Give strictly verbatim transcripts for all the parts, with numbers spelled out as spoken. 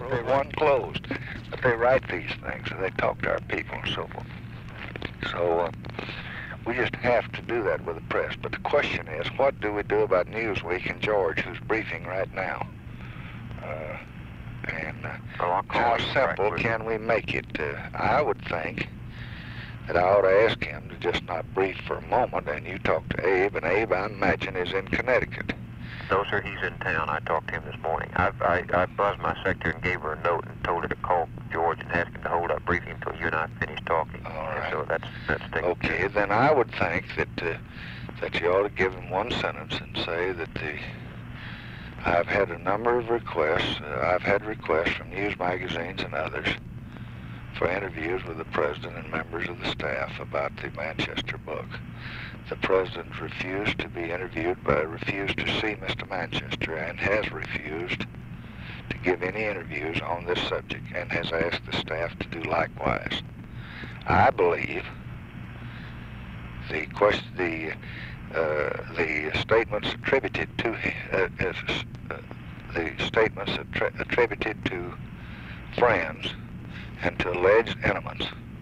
They weren't closed, but they write these things, and they talk to our people and so forth. So uh, we just have to do that with the press. But the question is, what do we do about Newsweek and George, who's briefing right now? Uh, and uh, oh, how simple right can we make it? Uh, I would think that I ought to ask him to just not brief for a moment, and you talk to Abe, and Abe, I imagine, is in Connecticut. No, sir, he's in town. I talked to him this morning. I, I, I buzzed my secretary and gave her a note and told her to call George and ask him to hold up briefing until you and I finish talking. All right. And so that's that's taken okay. care. Then I would think that uh, that you ought to give him one sentence and say that the I've had a number of requests. Uh, I've had requests from news magazines and others for interviews with the president and members of the staff about the Manchester book. The president refused to be interviewed, but refused to see Mister Manchester, and has refused to give any interviews on this subject, and has asked the staff to do likewise. I believe the question, the uh, the statements attributed to uh, uh, the statements attri attributed to friends and to alleged enemies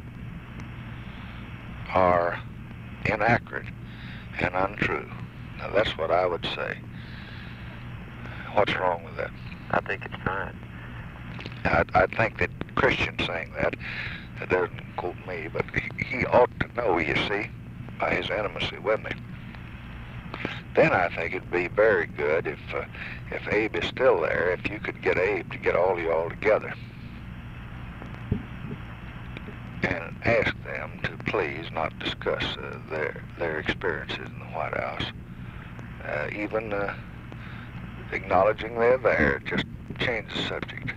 are inaccurate and untrue. Now that's what I would say. What's wrong with that? I think it's fine. I, I think that Christian saying that, it doesn't quote me, but he, he ought to know, you see, by his intimacy with me. Then I think it'd be very good if uh, if Abe is still there, if you could get Abe to get all of you all together and ask them to please not discuss uh, their their experiences in the White House, uh, even uh, acknowledging they're there. Just change the subject.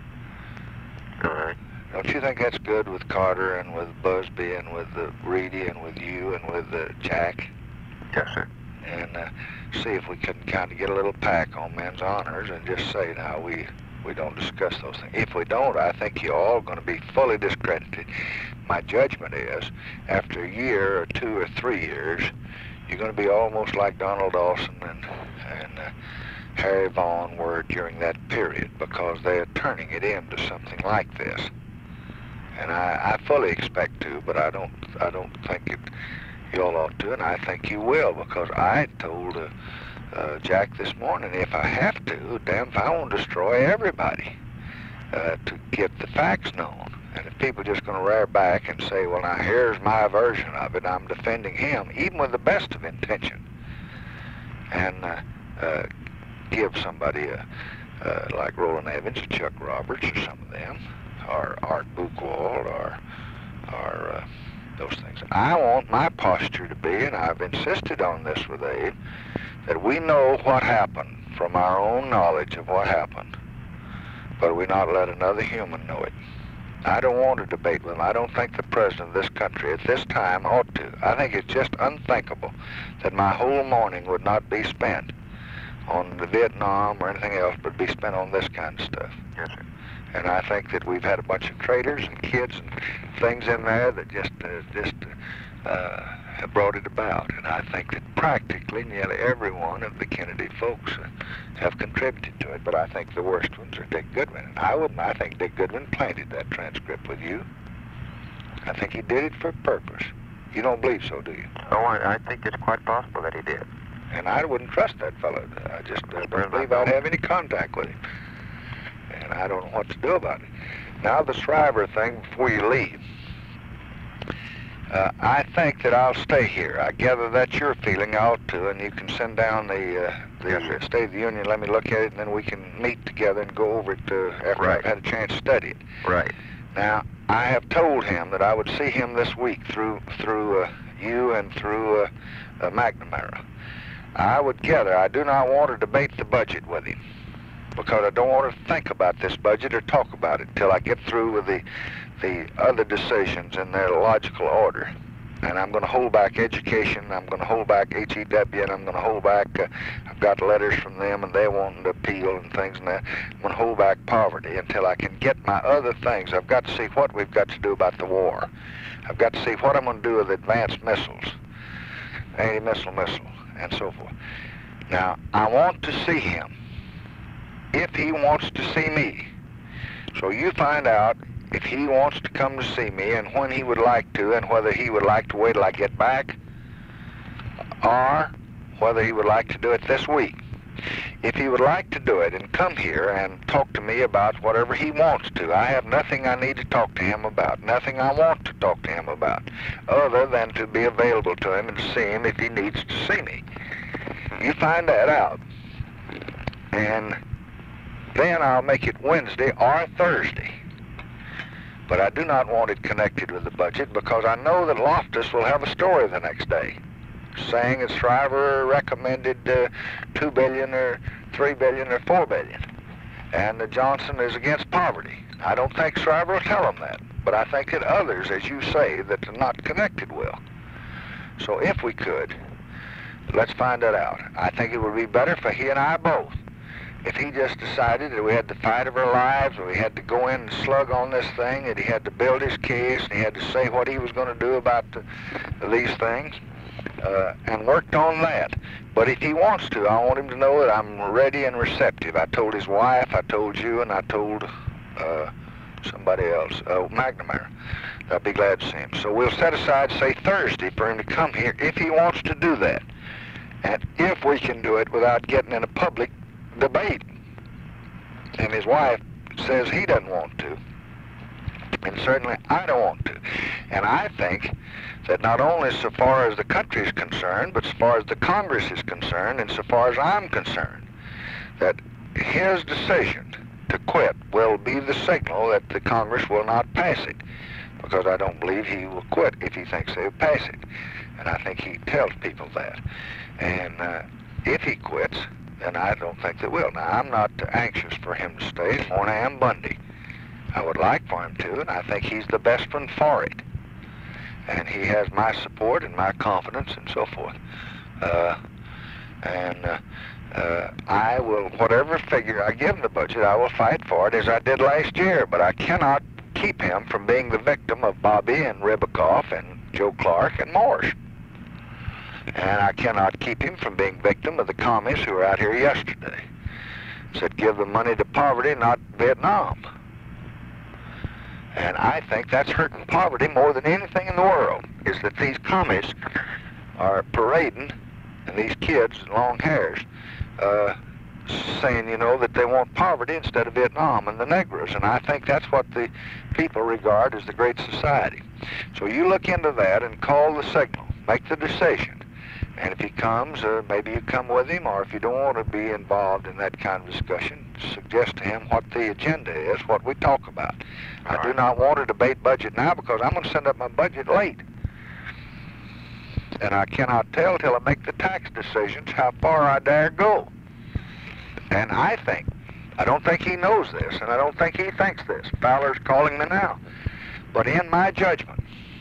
All right. Don't you think that's good with Carter and with Busby and with uh, Reedy and with you and with uh, Jack? Yes, sir. And uh, see if we can kind of get a little pack on men's honors and just say, now, we we don't discuss those things. If we don't, I think you're all going to be fully discredited. My judgment is, after a year or two or three years, you're going to be almost like Donald Dawson and, and uh, Harry Vaughan were during that period, because they're turning it into something like this. And I, I fully expect to, but I don't I don't think it, you all ought to, and I think you will, because I told uh, uh, Jack this morning, if I have to, damn if I won't destroy everybody uh, to get the facts known. And if people are just going to rear back and say, well, now here's my version of it, I'm defending him, even with the best of intention, and uh, uh, give somebody a, uh, like Roland Evans or Chuck Roberts or some of them, or Art Buchwald, or, or uh, those things. I want my posture to be, and I've insisted on this with Abe, that we know what happened from our own knowledge of what happened, but we not let another human know it. I don't want to debate with him. I don't think the president of this country at this time ought to. I think it's just unthinkable that my whole morning would not be spent on the Vietnam or anything else, but be spent on this kind of stuff. Yes, sir. And I think that we've had a bunch of traitors and kids and things in there that just uh, just uh, have brought it about. And I think that practically nearly every one of the Kennedy folks uh, have contributed to it. But I think the worst ones are Dick Goodwin. And I wouldn't. I think Dick Goodwin planted that transcript with you. I think he did it for purpose. You don't believe so, do you? Oh, I, I think it's quite possible that he did. And I wouldn't trust that fellow. I just uh, don't believe I'd have any contact with him. And I don't know what to do about it. Now, the Shriver thing, before you leave, uh, I think that I'll stay here. I gather that's your feeling. I ought to, and you can send down the, uh, the Yes, State of the Union, let me look at it, and then we can meet together and go over it uh, after Right. I've had a chance to study it. Right. Now, I have told him that I would see him this week through, through uh, you and through uh, uh, McNamara. I would gather I do not want to debate the budget with him, because I don't want to think about this budget or talk about it till I get through with the the other decisions in their logical order. And I'm going to hold back education, I'm going to hold back H E W, and I'm going to hold back, uh, I've got letters from them and they want to appeal and things and that. I'm going to hold back poverty until I can get my other things. I've got to see what we've got to do about the war. I've got to see what I'm going to do with advanced missiles, anti-missile missile, and so forth. Now, I want to see him. If he wants to see me, So you find out if he wants to come to see me and when he would like to, and whether he would like to wait till I get back, or whether he would like to do it this week. If he would like to do it and come here and talk to me about whatever he wants to, I have nothing I need to talk to him about, nothing I want to talk to him about, other than to be available to him and to see him if he needs to see me. You find that out, and then I'll make it Wednesday or Thursday. But I do not want it connected with the budget, because I know that Loftus will have a story the next day saying that Shriver recommended uh, two billion or three billion or four billion, and that Johnson is against poverty. I don't think Shriver will tell them that, but I think that others, as you say, that are not connected will. So if we could, let's find that out. I think it would be better for he and I both if he just decided that we had the fight of our lives, and we had to go in and slug on this thing, that he had to build his case, and he had to say what he was going to do about the, these things, uh, and worked on that. But if he wants to, I want him to know that I'm ready and receptive. I told his wife, I told you, and I told uh, somebody else, uh, McNamara. I'd be glad to see him. So we'll set aside, say, Thursday for him to come here if he wants to do that. And if we can do it without getting in a public debate. And his wife says he doesn't want to. And certainly I don't want to. And I think that not only so far as the country is concerned, but so far as the Congress is concerned, and so far as I'm concerned, that his decision to quit will be the signal that the Congress will not pass it. Because I don't believe he will quit if he thinks they'll pass it. And I think he tells people that. And uh, if he quits, then I don't think they will. Now, I'm not anxious for him to stay as long as I am Bundy. I would like for him to, and I think he's the best one for it. And he has my support and my confidence and so forth. Uh, and uh, uh, I will, whatever figure I give the budget, I will fight for it as I did last year. But I cannot keep him from being the victim of Bobby and Ribicoff and Joe Clark and Morris. And I cannot keep him from being victim of the commies who were out here yesterday. Said give the money to poverty, not Vietnam. And I think that's hurting poverty more than anything in the world, is that these commies are parading, and these kids, long hairs, uh, saying, you know, that they want poverty instead of Vietnam and the Negroes. And I think that's what the people regard as the Great Society. So you look into that and call the signal. Make the decision. And if he comes, uh, maybe you come with him, or if you don't want to be involved in that kind of discussion, suggest to him what the agenda is, what we talk about. All I right. do not want to debate budget now, because I'm going to send up my budget late. And I cannot tell till I make the tax decisions how far I dare go. And I think, I don't think he knows this, and I don't think he thinks this. Fowler's calling me now. But in my judgment,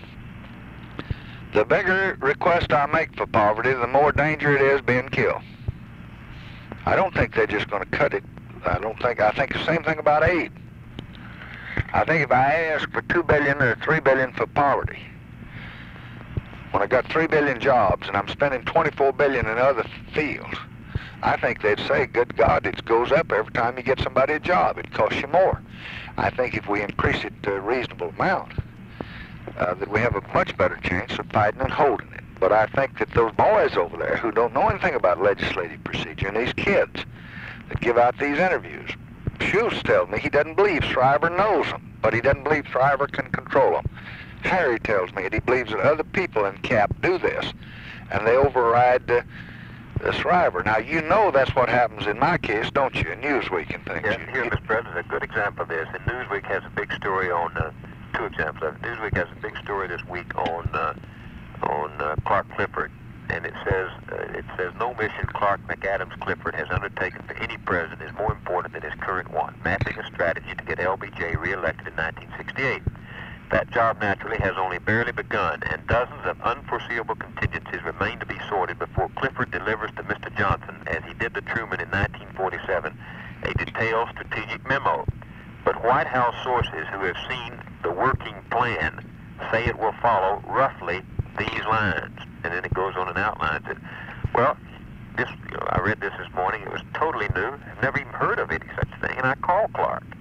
the bigger request I make for poverty, the more danger it is being killed. I don't think they're just going to cut it. I don't think, I think the same thing about aid. I think if I ask for two billion or three billion for poverty, when I got three billion jobs and I'm spending twenty-four billion in other fields, I think they'd say, good God, it goes up every time you get somebody a job. It costs you more. I think if we increase it to a reasonable amount, Uh, that we have a much better chance of fighting and holding it. But I think that those boys over there who don't know anything about legislative procedure, and these kids that give out these interviews, Schultz tells me he doesn't believe Shriver knows them, but he doesn't believe Shriver can control them. Harry tells me that he believes that other people in C A P do this, and they override the, the Shriver. Now, you know that's what happens in my case, don't you, in Newsweek and things? Yeah, here, Mister President, is a good example of this. And Newsweek has a big story on... Uh, Two examples of it. Newsweek has a big story this week on uh, on uh, Clark Clifford, and it says uh, it says no mission Clark McAdams Clifford has undertaken for any president is more important than his current one, mapping a strategy to get L B J reelected in nineteen sixty-eight. That job naturally has only barely begun, and dozens of unforeseeable contingencies remain to be sorted before Clifford delivers to Mister Johnson, as he did to Truman in nineteen forty-seven, a detailed strategic memo. But White House sources who have seen the working plan say it will follow roughly these lines. And then it goes on and outlines it. Well, this, you know, I read this this morning. It was totally new. I've never even heard of any such thing. And I called Clark.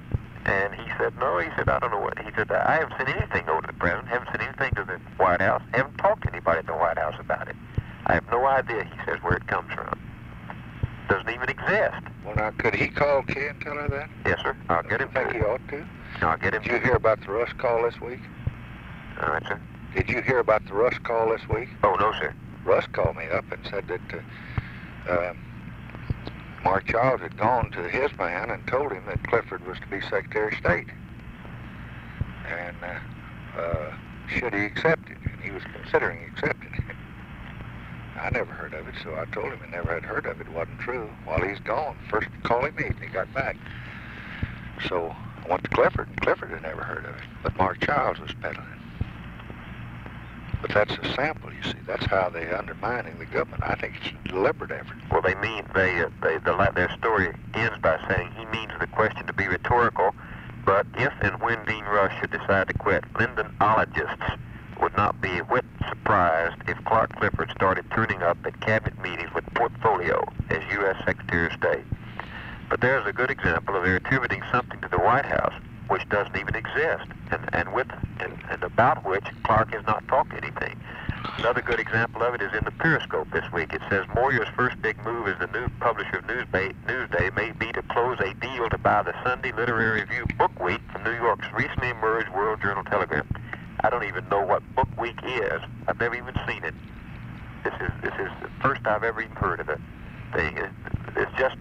And he said, no, he said, I don't know what. He said, I haven't sent anything over to the president, haven't sent anything to the White House, haven't talked to anybody at the White House about it. I have no idea, he says, where it comes from. Doesn't even exist. Well, now, could he call Kay and tell her that? Yes, sir. I'll get him. I think he ought to. I'll get him. Did you hear about the Rusk call this week? All right, sir. Did you hear about the Rusk call this week? Oh, no, sir. Rusk called me up and said that uh, uh, Mark Childs had gone to his man and told him that Clifford was to be Secretary of State. And uh, uh, should he accept it? And he was considering accepting it. I never heard of it, so I told him I never had heard of it. It wasn't true. While he's gone, first calling me, and he got back. So I went to Clifford, and Clifford had never heard of it. But Mark Childs was peddling it. But that's a sample, you see. That's how they're undermining the government. I think it's a deliberate effort. Well, they mean, they, uh, they the, their story ends by saying he means the question to be rhetorical, but if and when Dean Rush should decide to quit, Lindonologists would not be a whit surprised if Clark Clifford started turning up at cabinet meetings with portfolio as U S Secretary of State. But there's a good example of their attributing something to the White House, which doesn't even exist, and, and with and, and about which Clark has not talked anything. Another good example of it is in the Periscope this week. It says Moyer's first big move as the new publisher of Newsday, Newsday may be to close a deal to buy the Sunday Literary Review Book Week from New York's recently emerged World Journal Telegram. I don't even know what Book Week is. I've never even seen it. This is this is the first I've ever even heard of it. Thing. It, it's just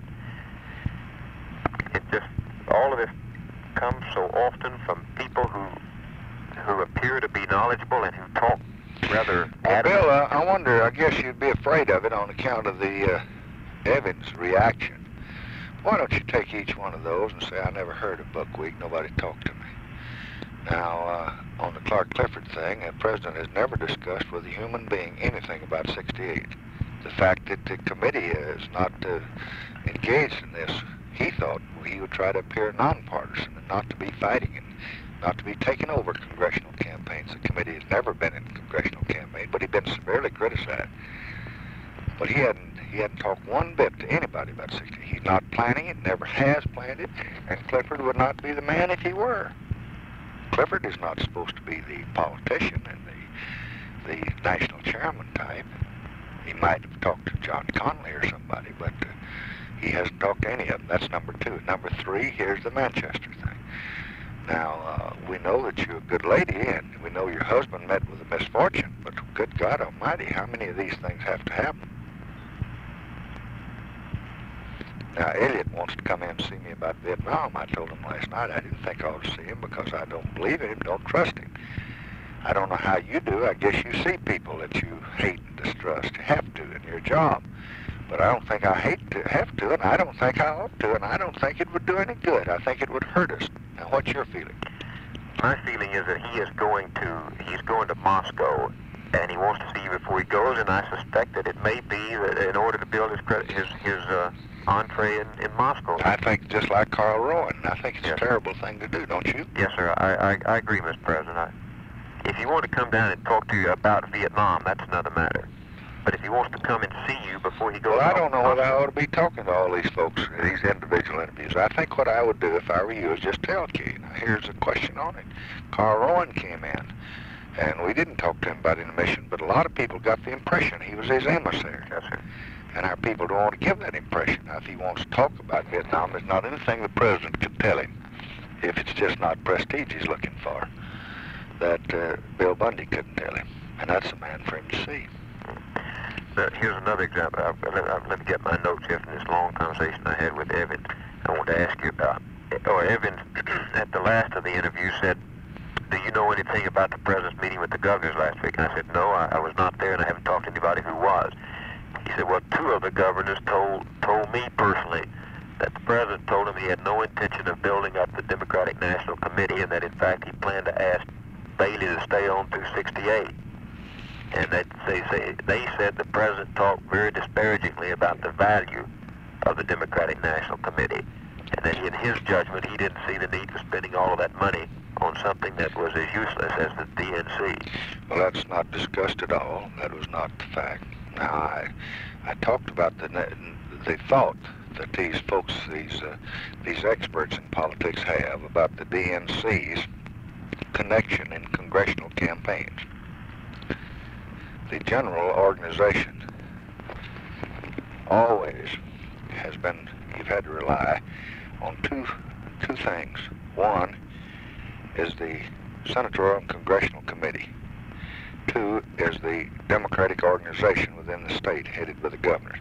it just all of this comes so often from people who who appear to be knowledgeable and who talk rather well, Bill, uh, I wonder, I guess you'd be afraid of it on account of the uh, Evans reaction. Why don't you take each one of those and say, I never heard of Book Week, nobody talked to me. Now, uh, on the Clark Clifford thing, the president has never discussed with a human being anything about sixty-eight. The fact that the committee is not uh, engaged in this, he thought he would try to appear nonpartisan and not to be fighting and not to be taking over congressional campaigns. The committee has never been in congressional campaign, but he'd been severely criticized. But he hadn't he hadn't talked one bit to anybody about sixty. He's not planning it, never has planned it, and Clifford would not be the man if he were. Clifford is not supposed to be the politician and the the national chairman type. He might have talked to John Connolly or somebody, but uh, he hasn't talked to any of them. That's number two. Number three, here's the Manchester thing. Now, uh, we know that you're a good lady, and we know your husband met with a misfortune, but good God almighty, how many of these things have to happen? Now, Elliot wants to come in and see me about Vietnam. I told him last night I didn't think I ought to see him because I don't believe in him, don't trust him. I don't know how you do. I guess you see people that you hate and distrust. You have to in your job. But I don't think I hate to have to, and I don't think I ought to, and I don't think it would do any good. I think it would hurt us. Now, what's your feeling? My feeling is that he is going to he's going to Moscow, and he wants to see you before he goes. And I suspect that it may be that in order to build his credit, his his uh, entree in, in Moscow. I think just like Carl Rowan. I think it's yes. a terrible thing to do, don't you? Yes, sir. I I, I agree, Mister President. I, if you want to come down and talk to you about Vietnam, that's another matter. But if he wants to come and see you before he goes... Well, I don't know whether I ought to be talking to all these folks, these individual interviews. I think what I would do if I were you is just tell Kay. Now, here's a question on it. Carl Rowan came in, and we didn't talk to him about any mission, but a lot of people got the impression he was his emissary. Yes, sir. And our people don't want to give that impression. Now, if he wants to talk about Vietnam, there's not anything the president could tell him, if it's just not prestige he's looking for, that uh, Bill Bundy couldn't tell him. And that's a man for him to see. Uh, here's another example. I've, let, I've, let me get my notes here from this long conversation I had with Evans. I want to ask you about. Or Evans, at the last of the interview, said, "Do you know anything about the president's meeting with the governors last week?" And I said, "No, I, I was not there, and I haven't talked to anybody who was." He said, "Well, two of the governors told told me personally that the president told him he had no intention of building up the Democratic National Committee, and that in fact he planned to ask Bailey to stay on through sixty-eight." And that they say they said the president talked very disparagingly about the value of the Democratic National Committee, and that in his judgment he didn't see the need for spending all of that money on something that was as useless as the D N C. Well, that's not discussed at all. That was not the fact. Now, I, I talked about the the thought that these folks, these uh, these experts in politics have about the D N C's connection in congressional campaigns. The general organization always has been, you've had to rely on two, two things. One is the Senatorial and Congressional Committee. Two is the Democratic organization within the state headed by the governor.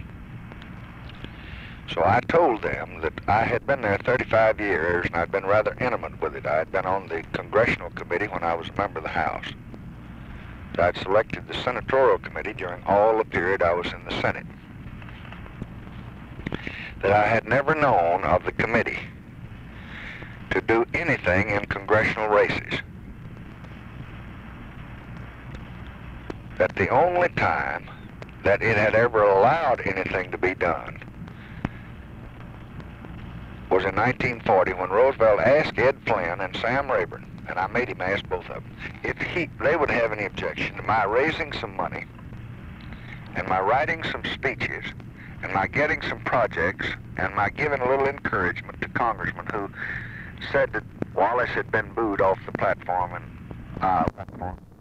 So I told them that I had been there thirty-five years and I'd been rather intimate with it. I had been on the Congressional Committee when I was a member of the House. I'd selected the Senatorial Committee during all the period I was in the Senate. That I had never known of the committee to do anything in congressional races. That the only time that it had ever allowed anything to be done was in nineteen forty when Roosevelt asked Ed Flynn and Sam Rayburn, and I made him ask both of them, if he, they would have any objection to my raising some money and my writing some speeches and my getting some projects and my giving a little encouragement to congressmen who said that Wallace had been booed off the platform and uh, platform.